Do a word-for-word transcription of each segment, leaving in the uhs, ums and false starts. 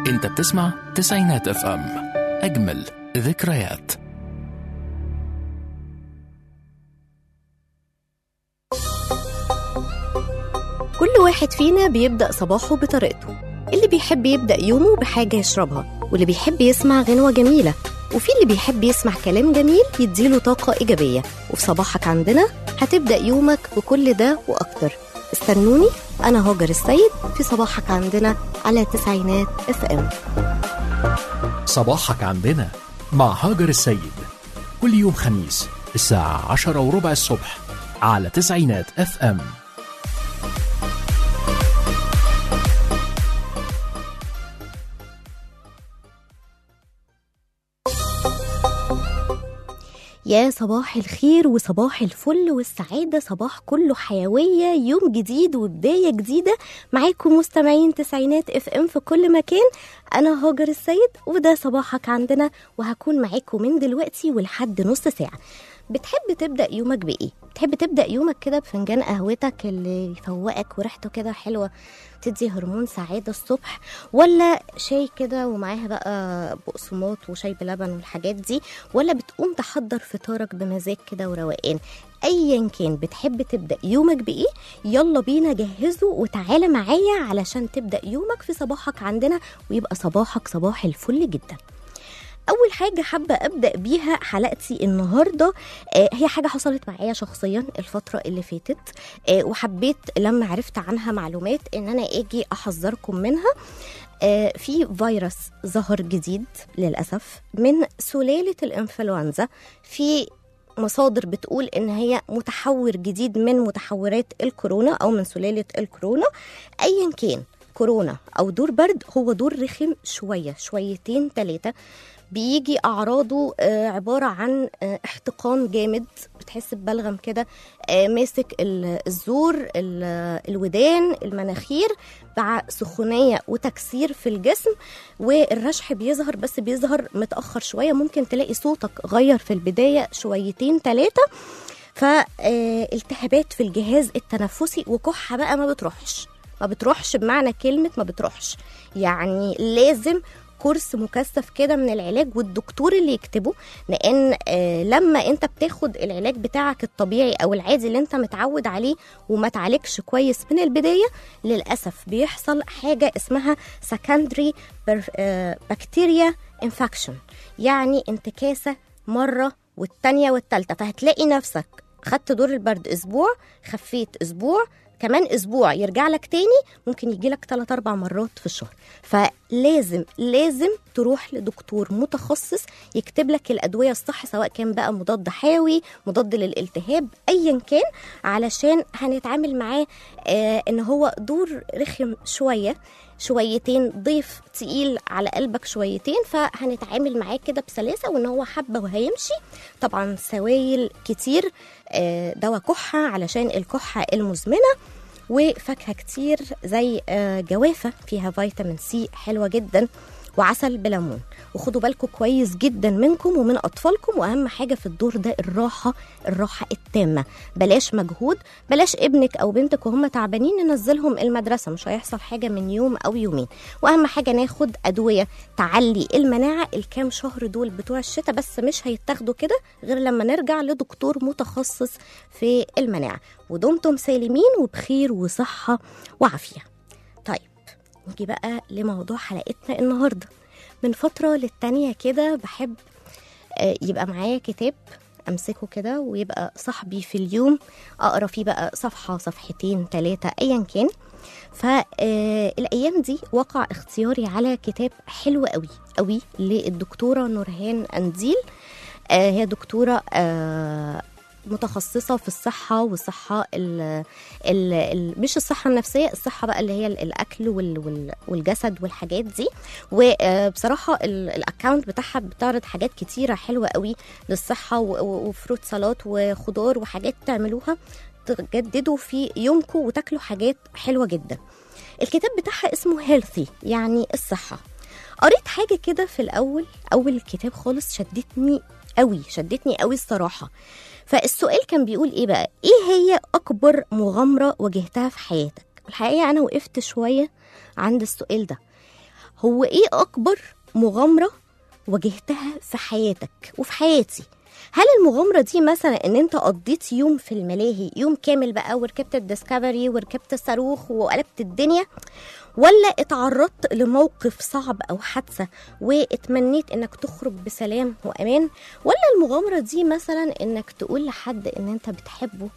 انت بتسمع تسعينات اف ام، اجمل ذكريات. كل واحد فينا بيبدأ صباحه بطريقته. اللي بيحب يبدأ يومه بحاجة يشربها، واللي بيحب يسمع غنوة جميلة، وفي اللي بيحب يسمع كلام جميل يديله طاقة إيجابية. وفي صباحك عندنا هتبدأ يومك بكل ده وأكتر. استنوني، أنا هاجر السيد في صباحك عندنا على تسعينات اف ام. صباحك عندنا مع هاجر السيد، كل يوم خميس الساعة عشرة وربع الصبح على تسعينات اف ام. يا صباح الخير وصباح الفل والسعادة، صباح كله حيوية، يوم جديد وبداية جديدة. معاكم مستمعين تسعينات اف ام في كل مكان. أنا هاجر السيد وده صباحك عندنا، وهكون معاكم من دلوقتي ولحد نص ساعة. بتحب تبدأ يومك بإيه؟ بتحب تبدأ يومك كده بفنجان قهوتك اللي يفوقك وريحته كده حلوة تدي هرمون سعادة الصبح، ولا شاي كده ومعاها بقى بقسماط وشاي بلبن والحاجات دي، ولا بتقوم تحضر فطارك بمزاج كده وروقان؟ ايا كان بتحب تبدأ يومك بإيه، يلا بينا جهزه وتعالى معايا علشان تبدأ يومك في صباحك عندنا ويبقى صباحك صباح الفل جدا. أول حاجة حابة أبدأ بيها حلقتي النهاردة آه هي حاجة حصلت معايا شخصيا الفترة اللي فاتت، آه وحبيت لما عرفت عنها معلومات إن أنا أجي أحذركم منها. آه في فيروس ظهر جديد للأسف من سلالة الإنفلونزا، في مصادر بتقول إن هي متحور جديد من متحورات الكورونا أو من سلالة الكورونا. أيا كان كورونا أو دور برد، هو دور رخم شوية شويتين ثلاثة. بيجي أعراضه عبارة عن احتقان جامد، بتحس ببلغم كده ماسك الزور، الودان، المناخير، مع سخونية وتكسير في الجسم، والرشح بيظهر بس بيظهر متأخر شوية. ممكن تلاقي صوتك غير في البداية شويتين ثلاثة، فالتهابات في الجهاز التنفسي، وكحة بقى ما بتروحش ما بتروحش بمعنى كلمة ما بتروحش، يعني لازم كورس مكثف كده من العلاج والدكتور اللي يكتبه. لان آه لما انت بتاخد العلاج بتاعك الطبيعي او العادي اللي انت متعود عليه وما تعالجش كويس من البداية، للأسف بيحصل حاجة اسمها secondary bacteria infection، يعني انتكاسة مرة والتانية والتالتة. فهتلاقي نفسك خدت دور البرد اسبوع، خفيت اسبوع، كمان اسبوع يرجع لك تاني، ممكن يجي لك ثلاث اربع مرات في الشهر. فلازم لازم تروح لدكتور متخصص يكتب لك الادويه الصح، سواء كان بقى مضاد حيوي، مضاد للالتهاب، ايا كان، علشان هنتعامل معاه آه ان هو دور رخم شويه شويتين، ضيف تقيل على قلبك شويتين، فهنتعامل معاه كده بسلاسة وان هو حبة وهيمشي. طبعا سوائل كتير، دواء كحة علشان الكحة المزمنة، وفاكهة كتير زي جوافة فيها فيتامين سي حلوة جدا، وعسل بليمون. وخدوا بالكم كويس جدا منكم ومن أطفالكم، وأهم حاجة في الدور ده الراحة، الراحة التامة. بلاش مجهود، بلاش ابنك أو بنتك وهم تعبانين ننزلهم المدرسة، مش هيحصل حاجة من يوم أو يومين. وأهم حاجة ناخد أدوية تعلي المناعة الكام شهر دول بتوع الشتاء، بس مش هيتاخدوا كده غير لما نرجع لدكتور متخصص في المناعة. ودمتم سالمين وبخير وصحة وعافية. طيب نيجي بقى لموضوع حلقتنا النهاردة. من فترة للتانية كده بحب يبقى معايا كتاب أمسكه كده ويبقى صاحبي في اليوم، أقرأ فيه بقى صفحة صفحتين ثلاثة أيا كان. فالأيام دي وقع اختياري على كتاب حلو قوي قوي للدكتورة نورهان أنديل. هي دكتورة متخصصة في الصحة والصحة ال ال ال مش الصحة النفسية، الصحة بقى اللي هي الأكل وال والجسد والحاجات دي. وبصراحة الأكاونت بتاعها بتعرض حاجات كتيرة حلوة قوي للصحة، وفروت سلطات وخضار وحاجات تعملوها تجددوا في يومكم وتاكلوا حاجات حلوة جدا. الكتاب بتاعها اسمه هيلثي، يعني الصحة. قريت حاجة كده في الأول، أول الكتاب خالص شدتني قوي شدتني قوي الصراحة. فالسؤال كان بيقول ايه بقى؟ ايه هي اكبر مغامرة واجهتها في حياتك؟ الحقيقة انا وقفت شوية عند السؤال ده. هو ايه اكبر مغامرة واجهتها في حياتك وفي حياتي؟ هل المغامرة دي مثلا ان انت قضيت يوم في الملاهي، يوم كامل بقى، وركبت الديسكفري وركبت الصاروخ وقلبت الدنيا، ولا اتعرضت لموقف صعب او حادثة واتمنيت انك تخرج بسلام وامان، ولا المغامرة دي مثلا انك تقول لحد ان انت بتحبه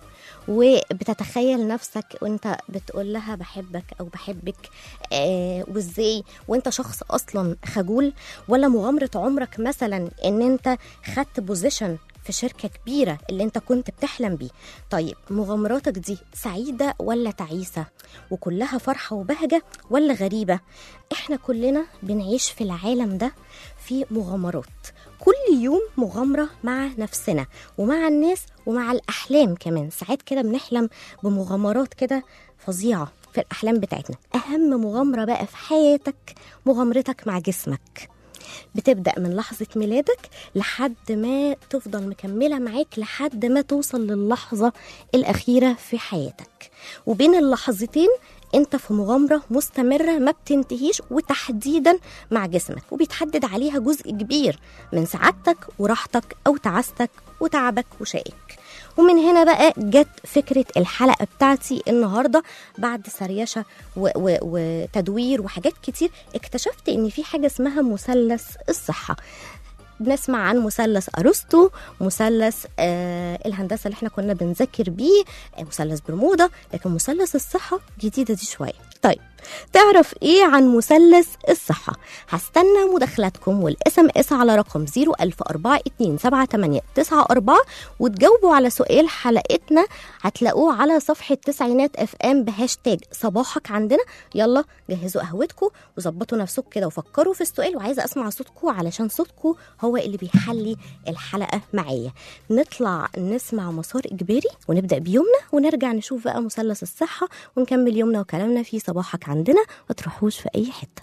وبتتخيل نفسك وانت بتقول لها بحبك او بحبك آه وازاي وانت شخص اصلا خجول، ولا مغامرة عمرك مثلا ان انت خدت بوزيشن في شركة كبيرة اللي انت كنت بتحلم بيه؟ طيب مغامراتك دي سعيدة ولا تعيسة، وكلها فرحة وبهجة ولا غريبة؟ احنا كلنا بنعيش في العالم ده في مغامرات، كل يوم مغامرة مع نفسنا ومع الناس ومع الأحلام كمان. ساعات كده بنحلم بمغامرات كده فظيعة في الأحلام بتاعتنا. أهم مغامرة بقى في حياتك مغامرتك مع جسمك، بتبدأ من لحظة ميلادك لحد ما تفضل مكملة معاك لحد ما توصل للحظة الأخيرة في حياتك. وبين اللحظتين انت في مغامرة مستمرة ما بتنتهيش، وتحديدا مع جسمك، وبيتحدد عليها جزء كبير من سعادتك وراحتك أو تعاستك وتعبك وشقك. ومن هنا بقى جت فكرة الحلقة بتاعتي النهاردة. بعد سريشة و- و- وتدوير وحاجات كتير اكتشفت ان في حاجة اسمها مثلث الصحة. بنسمع عن مثلث أرسطو، مثلث آه الهندسة اللي احنا كنا بنذاكر بيه، آه مثلث برمودا، لكن مثلث الصحة جديدة دي شوية. طيب تعرف ايه عن مثلث الصحة؟ هستنى مداخلاتكم والاس ام اس على رقم صفر ألف أربعة اتنين سبعة تمانية تسعة أربعة وتجاوبوا على سؤال حلقتنا، هتلاقوه على صفحة تسعينات اف ام بهاشتاج صباحك عندنا. يلا جهزوا قهوتكم وظبطوا نفسكم كده وفكروا في السؤال، وعايزة اسمع صوتكم علشان صوتكم هو اللي بيحلي الحلقة معايا. نطلع نسمع مسار إجباري ونبدأ بيومنا، ونرجع نشوف بقى مثلث الصحة ونكمل يومنا وكلامنا في صباحك عندنا. ما تروحوش في أي حتة.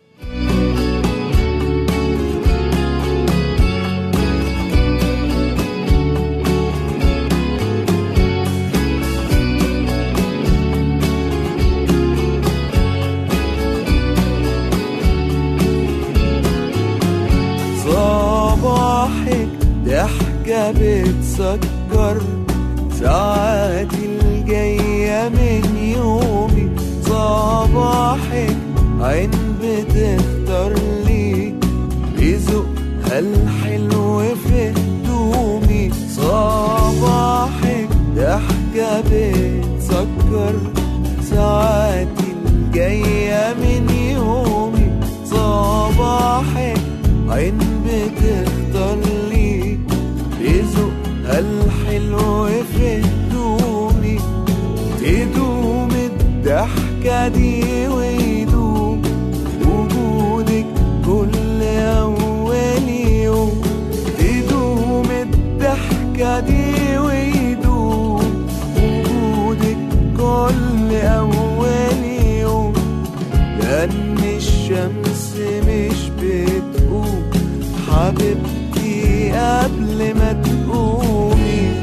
صباحك ضحكة بتسكر ساعاتي الجاية من يومي، صباحك عين بتختار لي بذوقها الحلو في هدومي، صباحك ضحكة بتسكر ساعاتي الجاية من يومي، صباحك عين بتختار لي بذوقها الحلو في هدومي، تدوم الضحكة دي ويدوم وجودك كل أول يوم، تدوم الضحكة دي ويدوم وجودك كل أول يوم، لأن الشمس مش بتقوم حبيبتي قبل ما تقومي.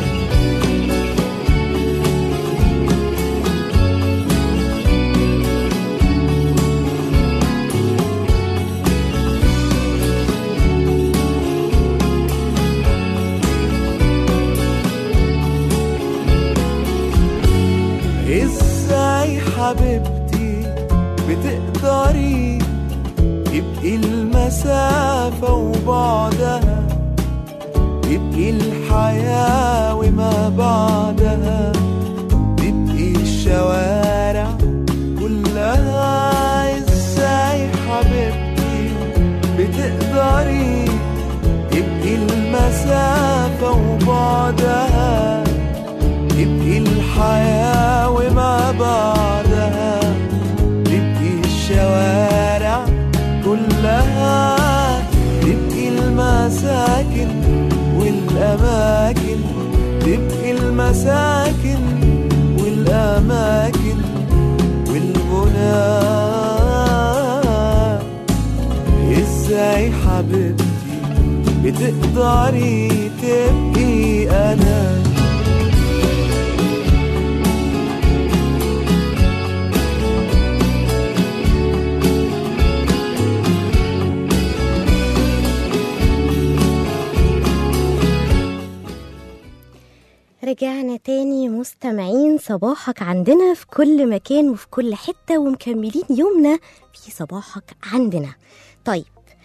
ازاي حبيبتي بتقدري يبقي المسافة وبعدها، يبقي الحياة وما بعدها، يبقي الشوارع كلها، ازاي حبيبتي بتقدري يبقي المسافة وبعدها، يبقي الحياة وما بعدها، يبقي الشوارع كلها، تبقي المساكن والأماكن، تبقي المساكن والأماكن والغنى. ازاي حبيبتي بتقدري تبقي أنا؟ المستمعين، صباحك عندنا في كل مكان وفي كل حتة، ومكملين يومنا في صباحك عندنا. طيب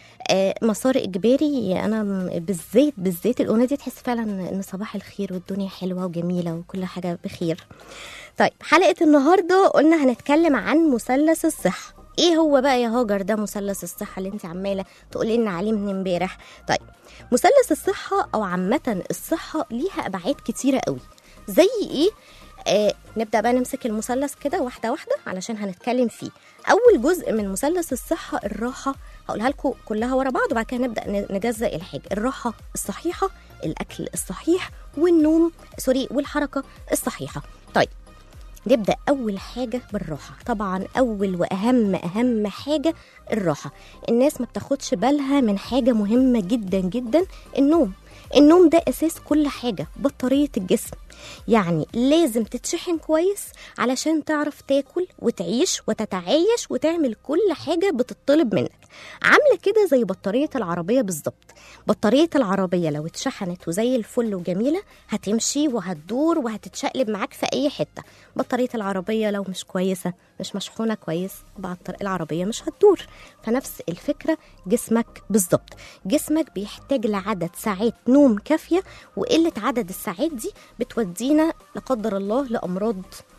آه مسار إجباري، أنا بالذات بالذات الأغنية دي تحس فعلا إن صباح الخير والدنيا حلوة وجميلة وكل حاجة بخير. طيب حلقة النهاردة قلنا هنتكلم عن مثلث الصحة. ايه هو بقى يا هاجر ده مثلث الصحة اللي انت عمالة تقولي لنا عليه من امبارح؟ طيب مثلث الصحة او عامة الصحة ليها ابعاد كتيرة قوي. زي ايه؟ آه نبدأ بقى نمسك المثلث كده واحدة واحدة علشان هنتكلم فيه. اول جزء من مثلث الصحة الراحة، هقولها لكم كلها ورا بعض وبعد كده نبدأ نجزء الحاجة. الراحة الصحيحة، الاكل الصحيح، والنوم سوري والحركة الصحيحة. طيب نبدأ أول حاجة بالراحة. طبعا أول وأهم أهم حاجة الراحة. الناس ما بتاخدش بالها من حاجة مهمة جدا جدا، النوم. النوم ده أساس كل حاجة، بطارية الجسم. يعني لازم تتشحن كويس علشان تعرف تاكل وتعيش وتتعايش وتعمل كل حاجة بتطلب منك. عاملة كده زي بطارية العربية بالظبط. بطارية العربية لو اتشحنت وزي الفل وجميلة هتمشي وهتدور وهتتشقلب معاك في أي حتة. بطارية العربية لو مش كويسة، مش مشحونة كويس، العربية مش هتدور. فنفس الفكرة جسمك بالظبط. جسمك بيحتاج لعدد ساعات نوم كافية، وقلة عدد الساعات دي بتودينا لا قدر الله لأمراض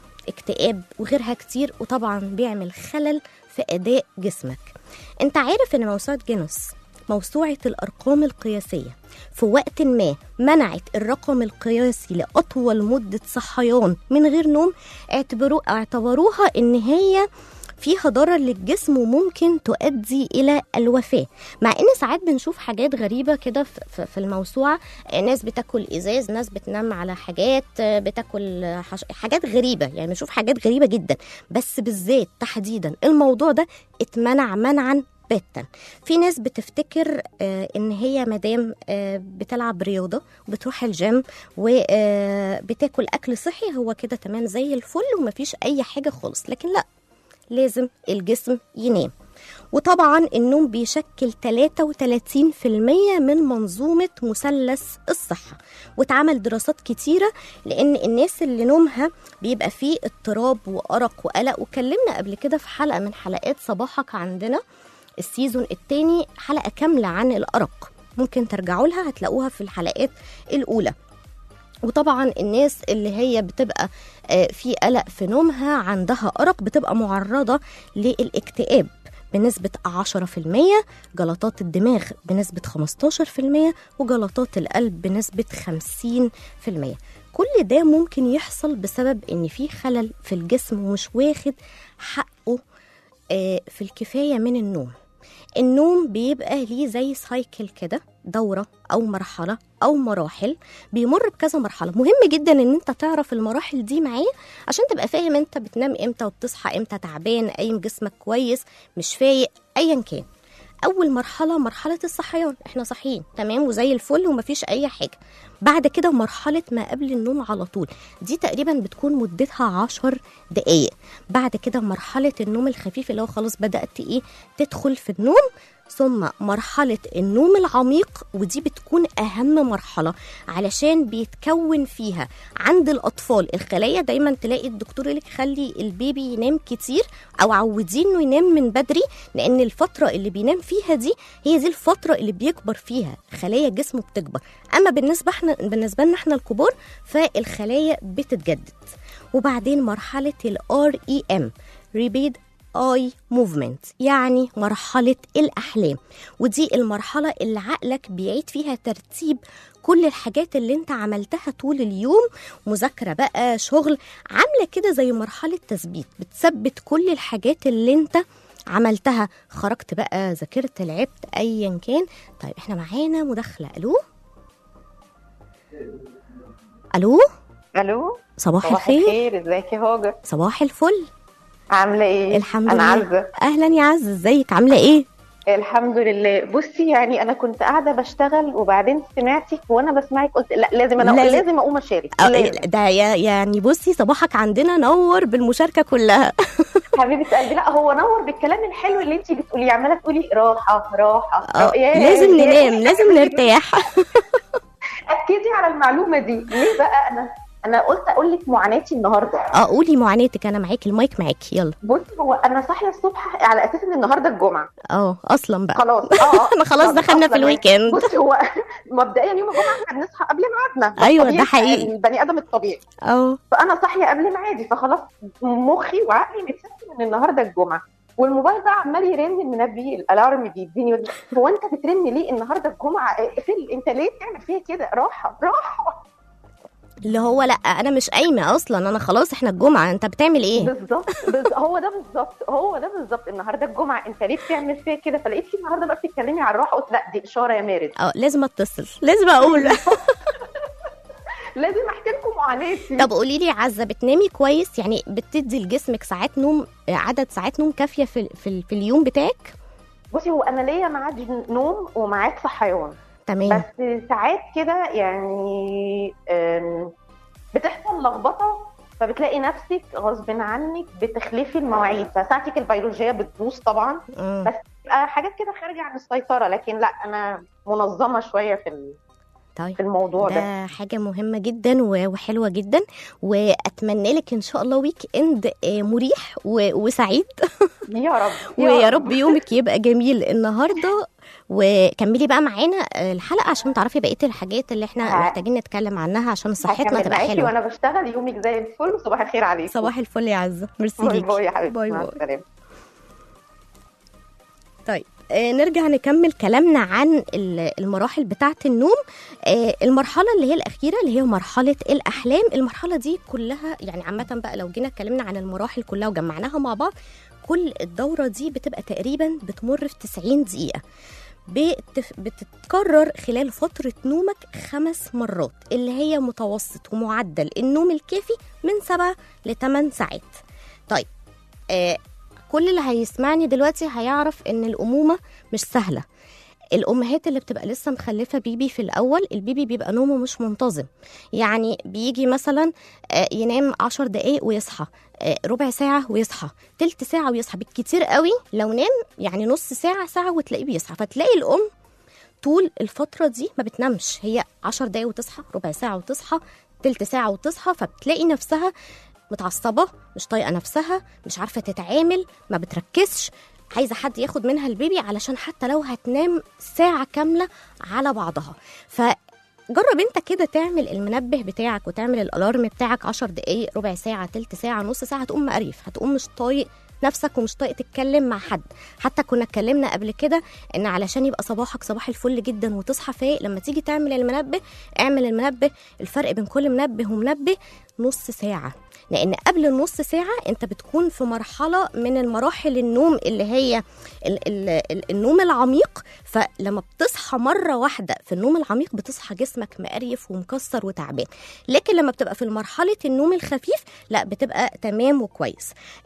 اكتئاب وغيرها كتير، وطبعا بيعمل خلل في أداء جسمك. انت عارف ان موسوعة جينيس، موسوعة الأرقام القياسية، في وقت ما منعت الرقم القياسي لأطول مدة صحيان من غير نوم. اعتبروا اعتبروها ان هي فيها ضرر للجسم وممكن تؤدي إلى الوفاة. مع إن ساعات بنشوف حاجات غريبة كده في الموسوعة، ناس بتاكل إزاز، ناس بتنام على حاجات، بتاكل حاجات غريبة، يعني بنشوف حاجات غريبة جدا. بس بالذات تحديدا الموضوع ده اتمنع منعا باتا. في ناس بتفتكر آه ان هي مدام آه بتلعب رياضة وبتروح الجيم وبتاكل أكل صحي هو كده تمام زي الفل ومفيش أي حاجة خالص، لكن لا، لازم الجسم ينام. وطبعا النوم بيشكل ثلاثة وثلاثين بالمية من منظومة مثلث الصحة. واتعمل دراسات كتيرة لأن الناس اللي نومها بيبقى فيه اضطراب وأرق وقلق، وكلمنا قبل كده في حلقة من حلقات صباحك عندنا السيزون الثاني حلقة كاملة عن الأرق، ممكن ترجعوا لها هتلاقوها في الحلقات الأولى. وطبعا الناس اللي هي بتبقى في قلق في نومها عندها أرق بتبقى معرضة للاكتئاب بنسبة عشرة بالمية، جلطات الدماغ بنسبة خمستاشر بالمية، وجلطات القلب بنسبة خمسين بالمية. كل ده ممكن يحصل بسبب ان في خلل في الجسم ومش واخد حقه في الكفاية من النوم. النوم بيبقى ليه زي سايكل كده، دورة أو مرحلة أو مراحل، بيمر بكذا مرحلة. مهم جدا ان انت تعرف المراحل دي معايا عشان تبقى فاهم انت بتنام امتى وبتصحى امتى، تعبان، قايم جسمك كويس، مش فايق، ايا كان. اول مرحله مرحله الصحيان، احنا صاحيين تمام وزي الفل ومفيش اي حاجه. بعد كده مرحله ما قبل النوم على طول، دي تقريبا بتكون مدتها عشر دقايق. بعد كده مرحله النوم الخفيف اللي هو خلاص بدات ايه تدخل في النوم. ثم مرحلة النوم العميق، ودي بتكون أهم مرحلة علشان بيتكون فيها عند الأطفال الخلايا. دايما تلاقي الدكتور يقولك خلي البيبي ينام كتير أو عودينه ينام من بدري، لأن الفترة اللي بينام فيها دي هي دي الفترة اللي بيكبر فيها خلايا جسمه بتكبر. أما بالنسبة احنا بالنسبة لنا احنا الكبار فالخلايا بتتجدد. وبعدين مرحلة ال آر إي إم Rapid Eye Movement، يعني مرحلة الأحلام، ودي المرحلة اللي عقلك بيعيد فيها ترتيب كل الحاجات اللي انت عملتها طول اليوم، مذاكرة بقى، شغل، عاملة كده زي مرحلة تثبيت، بتثبت كل الحاجات اللي انت عملتها، خرجت بقى، ذاكرت، لعبت، أيا كان. طيب احنا معانا مداخلة. ألو ألو الو صباح, صباح الخير. الخير، ازيك يا هاجر؟ صباح الفل. عامله ايه؟ الحمد انا لله. عزه. اهلا يا عز، ازيك، عامله ايه؟ الحمد لله. بصي يعني انا كنت قاعده بشتغل وبعدين سمعتك وانا بسمعك قلت لا لازم انا لازم. لازم اقوم اشارك. أه، لازم. ده يا- يعني بصي صباحك عندنا نور بالمشاركه كلها. حبيبه قلبي، لا هو نور بالكلام الحلو اللي انت بتقوليه، عماله تقولي راحه راحه أه، را- ياه، لازم ياه. ننام، لازم نرتاح. اكدي على المعلومه دي. ليه بقى؟ انا انا قلت اقول لك معاناتي النهارده. اه قولي معاناتك، انا معاكي، المايك معاكي، يلا. بصي هو انا صاحيه الصبح على اساس ان النهارده الجمعه. اه اصلا بقى خلاص اه احنا خلاص دخلنا في الويكند. بصي هو مبدئيا يوم الجمعه احنا بنصحى قبل ميعادنا. ايوه ده حقيقي، البني ادم الطبيعي. اه فانا صاحيه قبل ميعادي، فخلاص مخي وعقلي متسيستم ان النهارده الجمعه، والموبايل بقى عمال يرن، المنبه الالارم بيديني، هو انت بترن ليه النهارده الجمعه؟ اقفل، انت ليه بتعمل فيها كده؟ راحه راحه، اللي هو لا انا مش قايمه اصلا، انا خلاص احنا الجمعه، انت بتعمل ايه؟ بالظبط بالظبط هو ده بالظبط هو ده بالظبط النهارده الجمعه، انت ليه بتعمل فيها كده؟ فلقيتي النهارده بقى بتتكلمي عن الراحه، قلت لا دي اشاره يا مارد، اه لازم اتصل، لازم اقول لازم احكي لكم معاناتي. طب قولي لي عزه، بتنامي كويس؟ يعني بتدي لجسمك ساعات نوم، عدد ساعات نوم كافيه في في, في اليوم بتاعك؟ بصي هو انا ليا ميعاد نوم وميعاد صحيان، تمام، بس ساعات كده يعني بتحصل لخبطه، فبتلاقي نفسك غصب عنك بتخلفي المواعيد، فساعتك البيولوجيه بتبوظ طبعا. م. بس حاجات كده خارجه عن السيطره، لكن لا انا منظمه شويه في طيب. في الموضوع ده. ده حاجه مهمه جدا وحلوه جدا، واتمنى لك ان شاء الله ويك اند مريح وسعيد يا رب ويا رب يومك يبقى جميل النهارده. وكملي بقى معانا الحلقه عشان تعرفي بقيه الحاجات اللي احنا محتاجين نتكلم عنها عشان صحتنا تبقى حلوه. وانا بشتغل يومك زي الفل، صباح الخير عليكم. صباح الفل يا عزه، ميرسي ليكي. باي باي يا حبيبتي، باي مع باي. السلامه. طيب آه نرجع نكمل كلامنا عن المراحل بتاعه النوم. آه المرحله اللي هي الاخيره اللي هي مرحله الاحلام، المرحله دي كلها يعني عامه بقى لو جينا اتكلمنا عن المراحل كلها وجمعناها مع بعض، كل الدوره دي بتبقى تقريبا بتمر في تسعين دقيقه، بتف... بتتكرر خلال فترة نومك خمس مرات، اللي هي متوسط ومعدل النوم الكافي من سبع لثمان ساعات. طيب آه كل اللي هيسمعني دلوقتي هيعرف ان الأمومة مش سهلة. الأمهات اللي بتبقى لسه مخلفة بيبي في الأول، البيبي بيبقى نومه مش منتظم، يعني بيجي مثلا ينام عشر دقايق ويصحى، ربع ساعة ويصحى، تلت ساعة ويصحى، بالكتير قوي لو نام يعني نص ساعة ساعة وتلاقيه بيصحى. فتلاقي الأم طول الفترة دي ما بتنامش، هي عشر دقايق وتصحى، ربع ساعة وتصحى، تلت ساعة وتصحى، فبتلاقي نفسها متعصبة، مش طايقة نفسها، مش عارفة تتعامل، ما بتركزش، عايزة حد ياخد منها البيبي علشان حتى لو هتنام ساعة كاملة على بعضها. فجرب انت كده تعمل المنبه بتاعك وتعمل الالارم بتاعك عشر دقايق، ربع ساعة، تلت ساعة، نص ساعة، هتقوم مقريف، هتقوم مش طايق نفسك ومش طايق تتكلم مع حد. حتى كنا اتكلمنا قبل كده ان علشان يبقى صباحك صباح الفل جدا وتصحى فايق، لما تيجي تعمل المنبه اعمل المنبه، الفرق بين كل منبه ومنبه نص ساعة، لأن قبل النص ساعة أنت بتكون في مرحلة من المراحل النوم اللي هي ال ال النوم العميق. فلما بتصحى مرة واحدة في النوم العميق بتصحى جسمك مقريف ومكسر وتعبان، لكن لما بتبقى في مرحلة النوم الخفيف لا بتبقى تمام وكويس.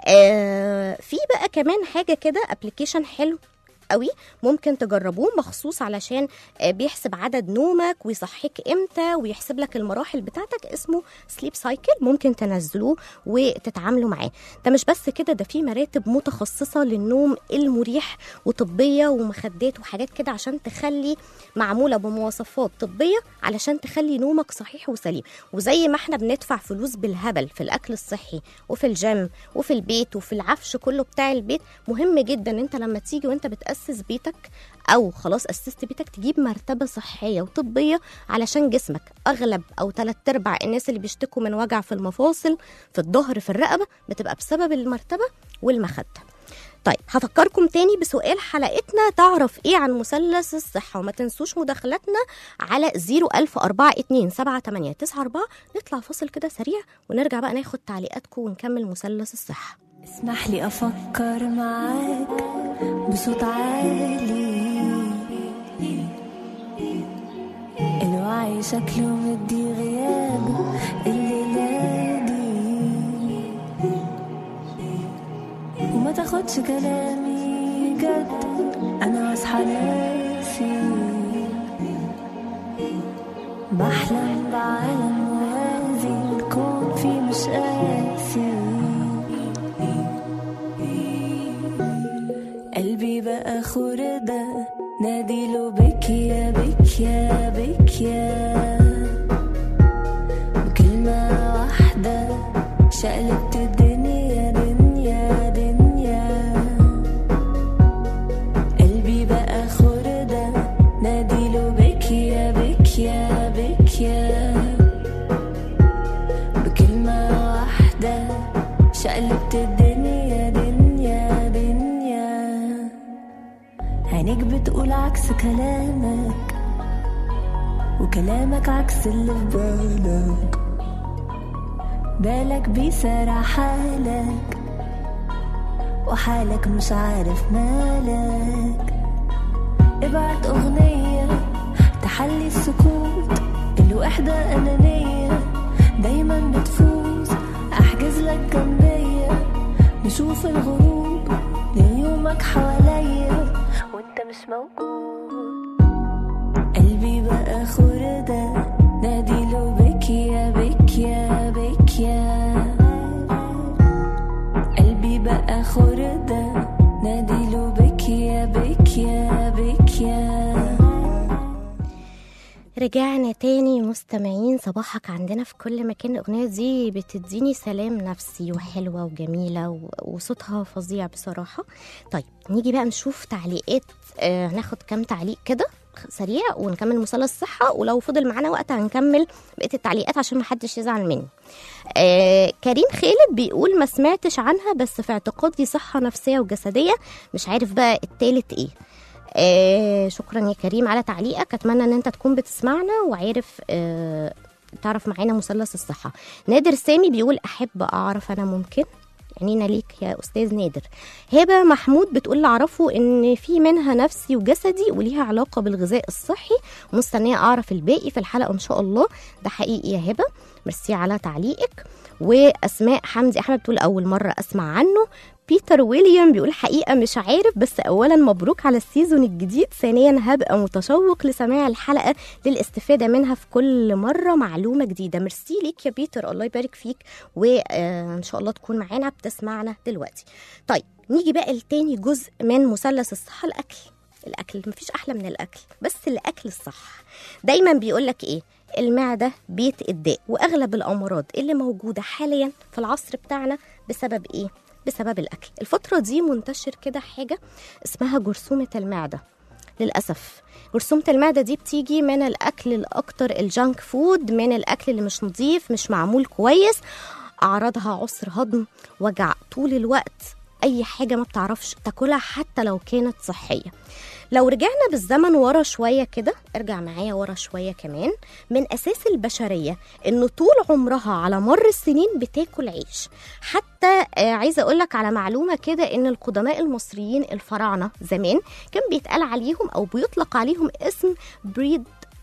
آه في بقى كمان حاجة كده ابليكيشن حلو قوي ممكن تجربوه مخصوص علشان بيحسب عدد نومك ويصحيك امتى ويحسب لك المراحل بتاعتك، اسمه سليب سايكل، ممكن تنزلوه وتتعاملوا معاه. ده مش بس كده، ده في مراتب متخصصة للنوم المريح وطبية ومخدات وحاجات كده عشان تخلي، معمولة بمواصفات طبية علشان تخلي نومك صحيح وسليم. وزي ما احنا بندفع فلوس بالهبل في الأكل الصحي وفي الجيم وفي البيت وفي العفش كله بتاع البيت، مهم جدا انت لما تيجي وانت بتأسس أسس بيتك أو خلاص أسست بيتك تجيب مرتبة صحية وطبية علشان جسمك. أغلب أو ثلاث أرباع الناس اللي بيشتكوا من وجع في المفاصل، في الظهر، في الرقبة، بتبقى بسبب المرتبة والمخدة. طيب هفكركم تاني بسؤال حلقتنا، تعرف ايه عن مثلث الصحة؟ وما تنسوش مداخلتنا على زيرو ألف أربعة اتنين سبعة تمانية تسعة أربعة. نطلع فاصل كده سريع ونرجع بقى ناخد تعليقاتكم ونكمل مثلث الصحة. اسمح لي أفكر معاك بصوت عالي، الوعي شكله مدي غياب الليلة دي، وما تاخدش كلامي جد، أنا أصحى ناسي، بحلم بعالم موازي، الكون فيه مش قاسي، قلبي بقى خردة ناديله بك يا بك يا بك يا، بكلمة الدنيا دنيا دنيا، عينيك بتقول عكس كلامك، وكلامك عكس اللي في بالك، بالك بيسرع حالك، وحالك مش عارف مالك. ابعت أغنية تحلي السكوت، الوحدة أنانية دايما بتفوز. أحجز لك جنبية نشوف الغروب، ليومك حواليا وانت مش موجود. قلبي بقى خردة ناديله بكيا بكيا بكيا، قلبي بقى خردة ناديله بكيا بكيا بكيا. رجعنا تاني مستمعين، صباحك عندنا في كل مكان. الأغنية دي بتديني سلام نفسي وحلوة وجميلة وصوتها فظيع بصراحة. طيب نيجي بقى نشوف تعليقات، آه هناخد كام تعليق كده سريع ونكمل مثلث الصحة، ولو فضل معانا وقت هنكمل بقية التعليقات عشان محدش يزعل مني. آه كريم خالد بيقول ما سمعتش عنها، بس في اعتقادي صحة نفسية وجسدية، مش عارف بقى التالت ايه. آه شكرا يا كريم على تعليقك، اتمنى ان انت تكون بتسمعنا وعارف آه تعرف معانا مثلث الصحة. نادر سامي بيقول احب اعرف انا ممكن، عنينا ليك يا استاذ نادر. هبه محمود بتقول اللي اعرفه ان في منها نفسي وجسدي وليها علاقه بالغذاء الصحي، ومستنيه اعرف الباقي في الحلقه ان شاء الله. ده حقيقي يا هبه، ميرسي على تعليقك. واسماء حمدي احمد بتقول اول مره اسمع عنه. بيتر ويليام بيقول حقيقة مش عارف، بس أولا مبروك على السيزون الجديد، ثانيا هبقى متشوق لسماع الحلقة للاستفادة منها في كل مرة معلومة جديدة. ميرسي ليك يا بيتر، الله يبارك فيك، وإن شاء الله تكون معانا بتسمعنا دلوقتي. طيب نيجي بقى لتاني جزء من مثلث الصحة، الأكل. الأكل مفيش أحلى من الأكل، بس الأكل الصح. دايما بيقولك إيه؟ المعدة بيت الداء، وأغلب الأمراض اللي موجودة حاليا في العصر بتاعنا بسبب إيه؟ بسبب الأكل. الفترة دي منتشر كده حاجة اسمها جرثومة المعدة. للأسف جرثومة المعدة دي بتيجي من الأكل الأكتر الجانك فود، من الأكل اللي مش نظيف، مش معمول كويس. أعراضها عسر هضم، وجع طول الوقت، أي حاجة ما بتعرفش تاكلها حتى لو كانت صحية. لو رجعنا بالزمن ورا شوية كده، ارجع معايا ورا شوية كمان، من أساس البشرية إنه طول عمرها على مر السنين بتاكل عيش. حتى آه عايزة أقولك على معلومة كده، إن القدماء المصريين الفراعنة زمان كان بيتقال عليهم أو بيطلق عليهم اسم بريد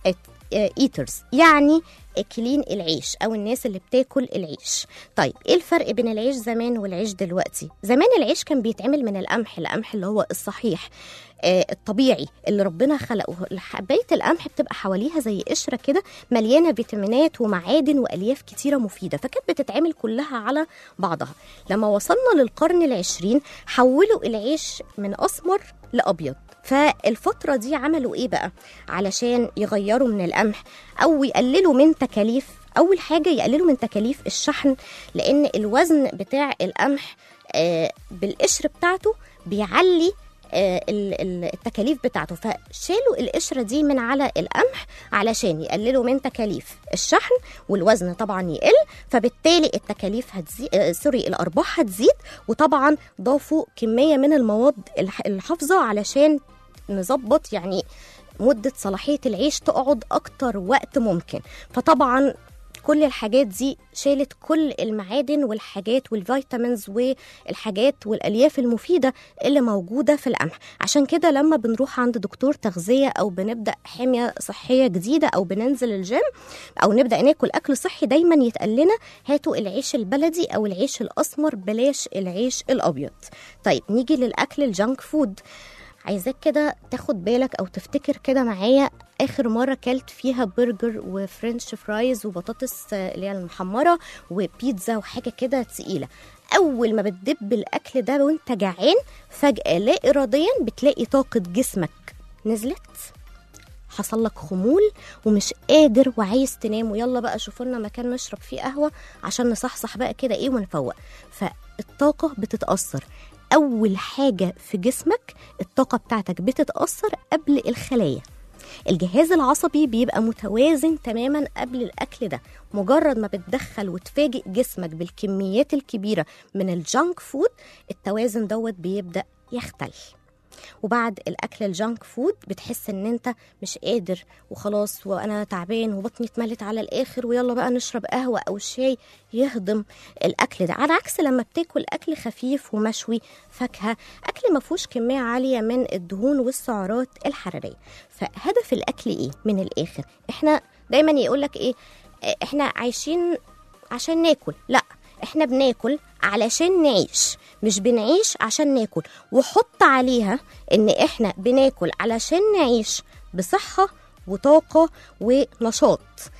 ايترز، يعني اكلين العيش او الناس اللي بتاكل العيش. طيب ايه الفرق بين العيش زمان والعيش دلوقتي؟ زمان العيش كان بيتعمل من القمح، القمح اللي هو الصحيح آه الطبيعي اللي ربنا خلقه. حبايه القمح بتبقى حواليها زي قشره كده مليانه فيتامينات ومعادن والياف كتيره مفيده، فكانت بتتعمل كلها على بعضها. لما وصلنا للقرن العشرين حولوا العيش من اسمر لابيض. فالفترة دي عملوا ايه بقى علشان يغيروا من القمح او يقللوا من تكاليف؟ اول حاجة يقللوا من تكاليف الشحن، لان الوزن بتاع القمح آه بالقشر بتاعته بيعلي آه التكاليف بتاعته، فشالوا القشرة دي من على القمح علشان يقللوا من تكاليف الشحن، والوزن طبعا يقل، فبالتالي التكاليف هتزيد، آه سوري الارباح هتزيد. وطبعا ضافوا كمية من المواد الحافظة علشان نظبط يعني مدة صلاحية العيش تقعد أكتر وقت ممكن. فطبعا كل الحاجات دي شالت كل المعادن والحاجات والفيتامينز والحاجات والألياف المفيدة اللي موجودة في القمح. عشان كده لما بنروح عند دكتور تغذية أو بنبدأ حمية صحية جديدة أو بننزل الجيم أو نبدأ ناكل أكل صحي، دايما يتقال لنا هاتوا العيش البلدي أو العيش الأسمر، بلاش العيش الأبيض. طيب نيجي للأكل الجانك فود. عايزاك كده تاخد بالك او تفتكر كده معايا اخر مره كلت فيها برجر وفرنش فرايز وبطاطس اللي هي المحمره وبيتزا وحاجه كده تقيله. اول ما بتدب الاكل ده وانت جعان، فجاه لا اراديا بتلاقي طاقه جسمك نزلت، حصل لك خمول ومش قادر وعايز تنام، ويلا بقى شوفوا لنا مكان نشرب فيه قهوه عشان نصحصح بقى كده ايه ونفوق. فالطاقه بتتاثر. أول حاجة في جسمك الطاقة بتاعتك بتتأثر قبل الخلايا. الجهاز العصبي بيبقى متوازن تماما قبل الأكل ده. مجرد ما بتدخل وتفاجئ جسمك بالكميات الكبيرة من الجانك فود، التوازن دوت بيبدأ يختل. وبعد الاكل الجانك فود بتحس ان انت مش قادر وخلاص، وانا تعبان وبطني اتملت على الاخر، ويلا بقى نشرب قهوه او شاي يهضم الاكل ده. على عكس لما بتاكل اكل خفيف ومشوي، فاكهه، اكل ما فيهوش كميه عاليه من الدهون والسعرات الحراريه. فهدف الاكل ايه من الاخر؟ احنا دايما يقولك ايه، احنا عايشين عشان ناكل. لا، احنا بناكل علشان نعيش، مش بنعيش عشان ناكل. وحط عليها ان احنا بناكل علشان نعيش بصحة وطاقة ونشاط.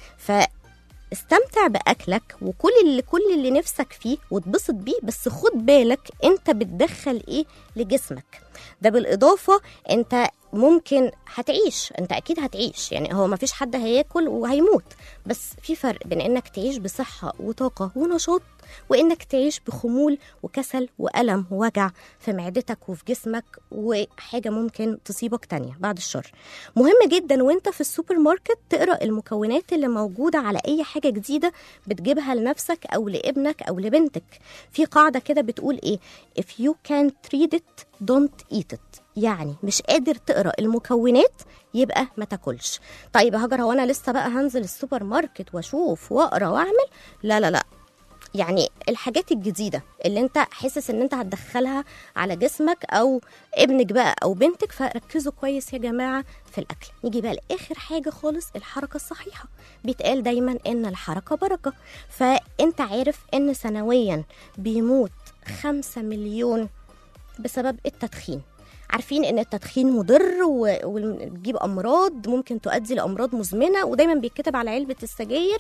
فاستمتع بأكلك وكل اللي كل اللي نفسك فيه وتبسط بيه، بس خد بالك انت بتدخل ايه لجسمك. ده بالإضافة انت ممكن هتعيش، انت اكيد هتعيش، يعني هو ما فيش حد هياكل وهيموت، بس في فرق بين انك تعيش بصحة وطاقة ونشاط، وانك تعيش بخمول وكسل وألم ووجع في معدتك وفي جسمك، وحاجة ممكن تصيبك تانية بعد الشر. مهم جدا وانت في السوبر ماركت تقرأ المكونات اللي موجودة على اي حاجة جديدة بتجيبها لنفسك او لابنك او لبنتك. في قاعدة كده بتقول ايه، if you can't read it don't eat it. يعني مش قادر تقرأ المكونات يبقى ما تاكلش. طيب هاجر، هو انا لسه بقى هنزل السوبر ماركت واشوف واقرا واعمل؟ لا لا لا، يعني الحاجات الجديدة اللي انت حاسس ان انت هتدخلها على جسمك او ابنك بقى او بنتك، فركزوا كويس يا جماعة في الاكل. نيجي بقى لاخر حاجة خالص، الحركة الصحيحة. بيتقال دايما ان الحركة بركة. فانت عارف ان سنويا بيموت خمسة مليون بسبب التدخين. عارفين ان التدخين مضر وبيجيب امراض ممكن تؤدي لامراض مزمنة، ودايما بيتكتب على علبة السجاير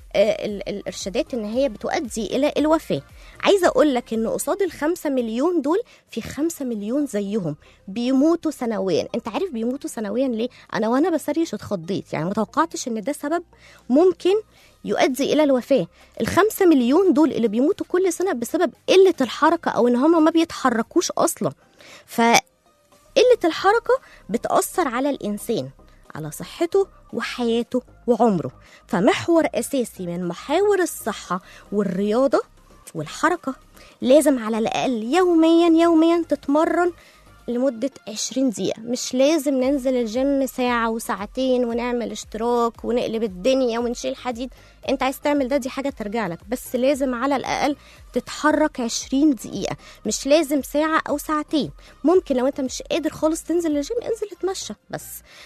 الارشادات ان هي بتؤدي الى الوفاه. عايزه اقول لك ان قصاد الخمسة مليون دول في خمسة مليون زيهم بيموتوا سنويا. انت عارف بيموتوا سنويا ليه؟ انا وانا بسريش اتخضيت، يعني متوقعتش ان ده سبب ممكن يؤدي الى الوفاه. الخمسة مليون دول اللي بيموتوا كل سنه بسبب قله الحركه، او ان هم ما بيتحركوش اصلا. فقله الحركه بتاثر على الانسان، على صحته وحياته وعمره. فمحور أساسي من محاور الصحة والرياضة والحركة. لازم على الأقل يوميا يوميا تتمرن لمدة عشرين دقيقة. مش لازم ننزل الجيم ساعة وساعتين ونعمل اشتراك ونقلب الدنيا ونشيل حديد. انت عايز تعمل ده دي حاجة ترجع لك، بس لازم على الأقل تتحرك عشرين دقيقة. مش لازم ساعة أو ساعتين. ممكن لو انت مش قادر خالص تنزل الجيم انزل اتمشى بس.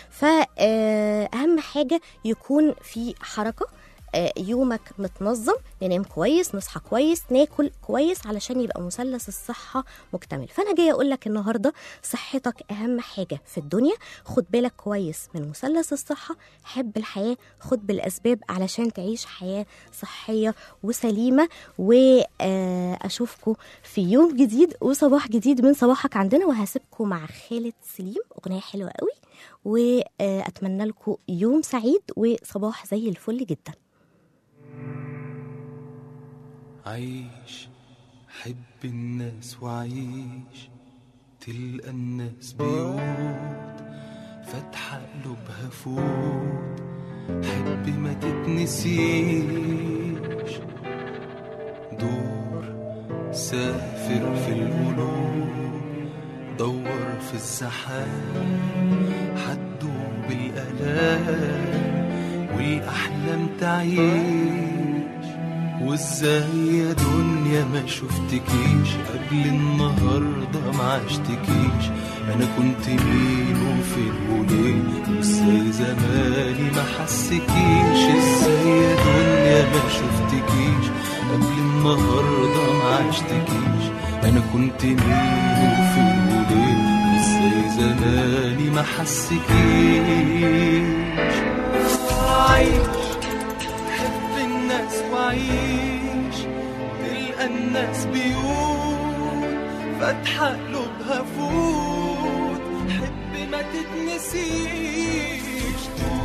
فأهم حاجة يكون في حركة، يومك متنظم، ننام كويس، نصحى كويس، ناكل كويس، علشان يبقى مثلث الصحة مكتمل. فأنا جاية أقول لك النهاردة صحتك أهم حاجة في الدنيا. خد بالك كويس من مثلث الصحة، حب الحياة، خد بالأسباب علشان تعيش حياة صحية وسليمة. وأشوفكم في يوم جديد وصباح جديد من صباحك عندنا، وهسيبكم مع خالد سليم، أغنية حلوة قوي، وأتمنى لكم يوم سعيد وصباح زي الفل جدا. عيش، حب الناس وعيش، تلقى الناس بيوت فتح قلوبها فوت، حب ما تتنسيش، دور سافر في القلوب، دور في الزحام، حدوب الآلام والأحلام تعيش. وازاي يا دنيا ما شفتكيش قبل النهارده ما عشتكيش، انا كنت مين وفين وليه، وازاي زماني ما حسكيش. ازاي يا دنيا ما شفتكيش قبل النهارده ما عشتكيش، انا كنت مين وفين وليه، وازاي زماني ما حسكيش. عايش، حب الناس وعيش، تلقى الناس بيوت فتح قلوبها فوت، حب ما تتنسيش.